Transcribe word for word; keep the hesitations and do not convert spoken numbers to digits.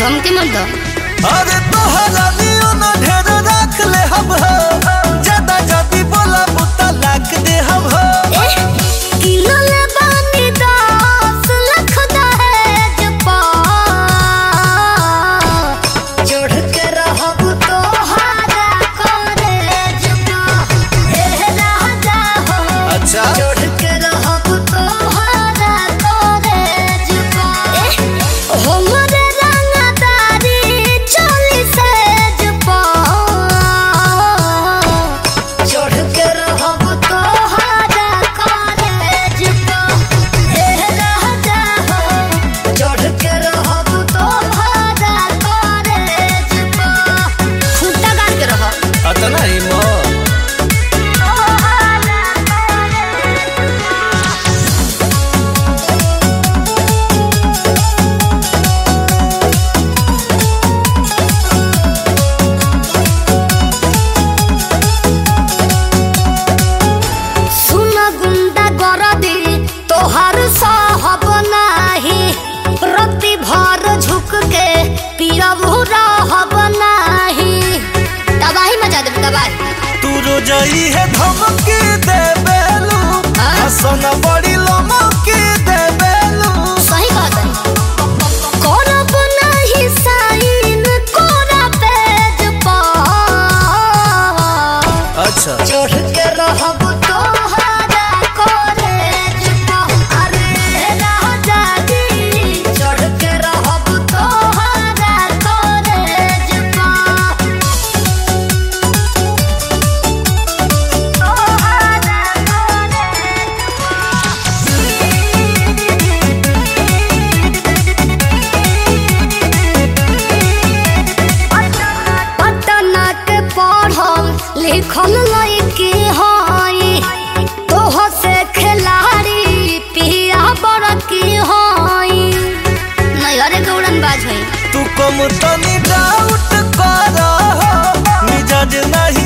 धमकी मत दो। अरे तोहरा लियो ना ढेर रख ले हम हो, ज्यादा जदी बोला बुता लाख दे हम हो। किलो ले बानी दस लाख दहेज पा, चढ़ के रहब तोहरा कॉलेज पा। ए राजा हो अच्छा चढ़ के रहब तोहरा कॉलेज पा। हमरे रंगदारी चली सेज पा, चढ़ के रहब तोहरा कॉलेज पा। ए राजा हो चढ़ के रहब तोहरा कॉलेज पा। खूंटा गाड़ के रहब अतना ही मो सुन गुंडा गरदी तोहर साहब नाही, रति भर झुक के पियबू रहब नाही। तबाही मचा देब तबाही। तू रोजई है धमकी दे बेलू, हसन बड़ी लमकी दे बेलू। सही कहत है। करब नाही साइन कोरा पेज पर, अच्छा चढ़ के रहब तोहरा कॉलेज पर। अरे राजा जी चढ़ के रहब तोहरा कॉलेज पर। तोहरा कॉलेज। पटना के पढ़ल लिखल लइकी हई, तोह से खिलाड़ी पिया बड़की हई। नैहरे के उड़नबाज हई। तू कम तनी डाउट कर हो, मिजाज नहीं